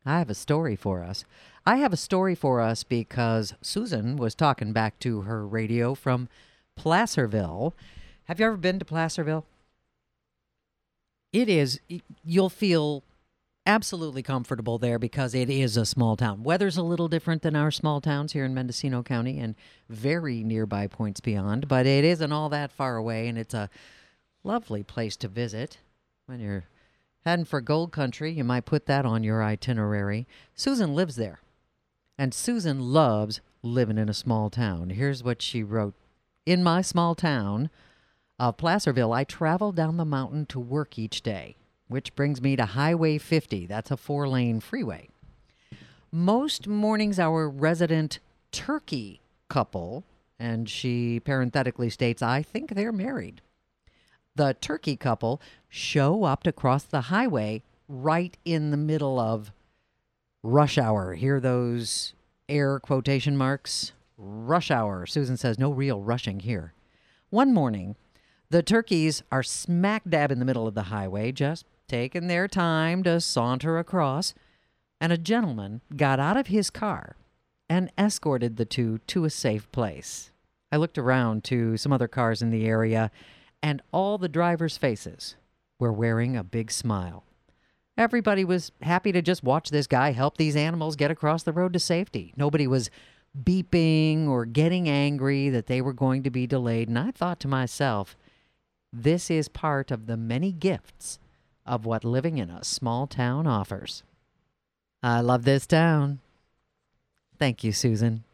I have a story for us. I have a story for us because Susan was talking back to her radio from Placerville. Have you ever been to Placerville? It is, you'll feel absolutely comfortable there because it is a small town. Weather's a little different than our small towns here in Mendocino County and very nearby points beyond, but it isn't all that far away, and it's a lovely place to visit. When you're heading for gold country, you might put that on your itinerary. Susan lives there, and Susan loves living in a small town. Here's what she wrote. In my small town of Placerville, I travel down the mountain to work each day, which brings me to Highway 50. That's a 4-lane freeway. Most mornings, our resident turkey couple, and she parenthetically states, I think they're married. The turkey couple show up to cross the highway right in the middle of rush hour. Hear those air quotation marks? Rush hour. Susan says, no real rushing here. One morning, the turkeys are smack dab in the middle of the highway, just taking their time to saunter across, and a gentleman got out of his car and escorted the two to a safe place. I looked around to some other cars in the area, and all the drivers' faces were wearing a big smile. Everybody was happy to just watch this guy help these animals get across the road to safety. Nobody was beeping or getting angry that they were going to be delayed, and I thought to myself, this is part of the many gifts of what living in a small town offers. I love this town. Thank you, Susan.